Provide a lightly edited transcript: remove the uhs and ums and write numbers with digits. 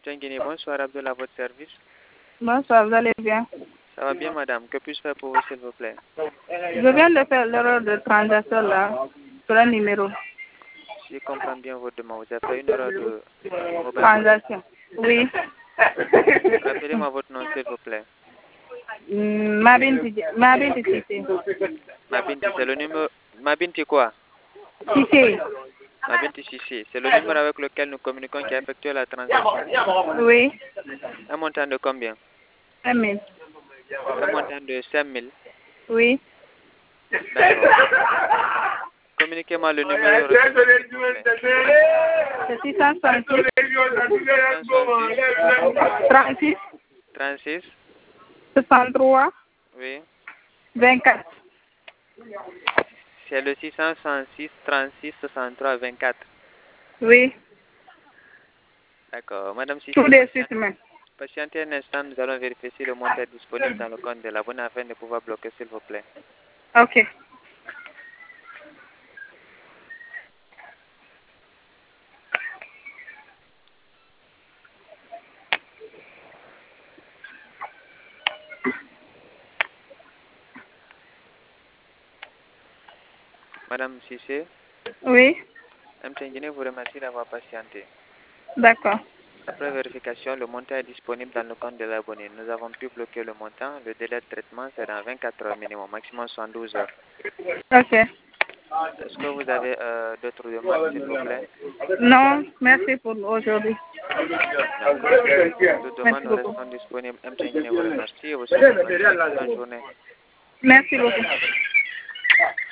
Guinée, bonsoir Abdel à votre service. Bonsoir, vous allez bien? Ça va bien madame, que puis-je faire pour vous s'il vous plaît? Je viens de faire l'erreur de transaction là, sur un numéro. Si je comprends bien votre demande, vous avez fait une erreur de mobile. Transaction, oui. Rappelez-moi votre nom s'il vous plaît. Mabinti Cissé. Mabinti, c'est le numéro... Mabinti quoi? Cissé. Mabinti Sissi, c'est le numéro avec lequel nous communiquons qui a effectué la transaction. Oui. Un montant de combien? 5 000. Un montant de 5 000. Oui. D'accord. Communiquez-moi le numéro. C'est 666. 36. 36. 63. Oui. 24. C'est le 666 36 63 24. Oui. D'accord. Madame Sissi, Tout de suite, mais. patientez un instant, nous allons vérifier si le montant est disponible dans le compte de l'abonné afin de pouvoir bloquer s'il vous plaît. Ok. Madame Sissé, Oui. MTN Guinée vous remercie d'avoir patienté. D'accord. Après vérification, le montant est disponible dans le compte de l'abonné. Nous avons pu bloquer le montant. Le délai de traitement, c'est dans 24 heures minimum, maximum 72 heures. Ok. Est-ce que vous avez d'autres demandes, s'il vous plaît? Non, merci pour aujourd'hui. D'accord. Toute demande, Merci nous beaucoup. restons disponibles. MTN Guinée vous remercie et vous souhaite une bonne journée. Merci beaucoup.